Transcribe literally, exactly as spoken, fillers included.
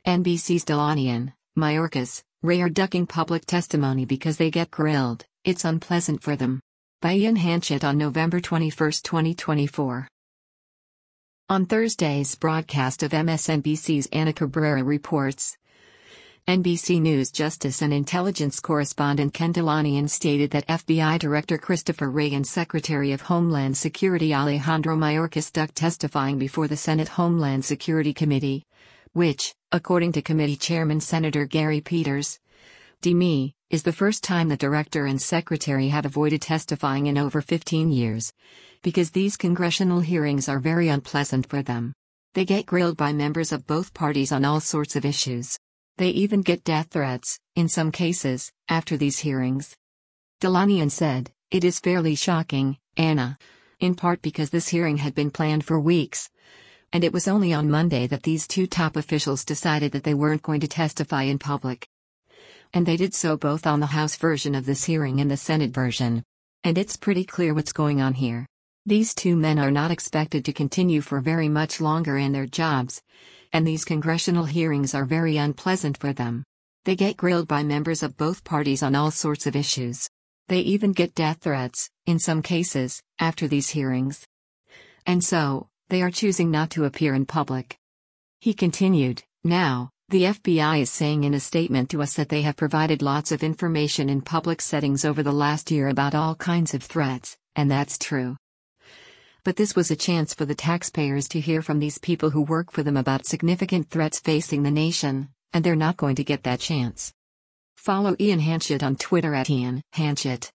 N B C's Delaney and Mayorkas, Ray are ducking public testimony because they get grilled. It's unpleasant for them. By Ian Hanchett on November twenty-first, twenty twenty-four. On Thursday's broadcast of M S N B C's Ana Cabrera reports, N B C News Justice and Intelligence correspondent Ken Dilanian stated that F B I Director Christopher Wray and Secretary of Homeland Security Alejandro Mayorkas ducked testifying before the Senate Homeland Security Committee, which, according to committee chairman Senator Gary Peters, D M E, is the first time the director and secretary have avoided testifying in over fifteen years, because these congressional hearings are very unpleasant for them. They get grilled by members of both parties on all sorts of issues. They even get death threats, in some cases, after these hearings. Dilanian said, "It is fairly shocking, Anna. In part because this hearing had been planned for weeks. And it was only on Monday that these two top officials decided that they weren't going to testify in public. And they did so both on the House version of this hearing and the Senate version. And it's pretty clear what's going on here. These two men are not expected to continue for very much longer in their jobs, and these congressional hearings are very unpleasant for them. They get grilled by members of both parties on all sorts of issues. They even get death threats, in some cases, after these hearings. And so, they are choosing not to appear in public." He continued, "Now, the F B I is saying in a statement to us that they have provided lots of information in public settings over the last year about all kinds of threats, and that's true. But this was a chance for the taxpayers to hear from these people who work for them about significant threats facing the nation, and they're not going to get that chance." Follow Ian Hanchett on Twitter at Ian Hanchett.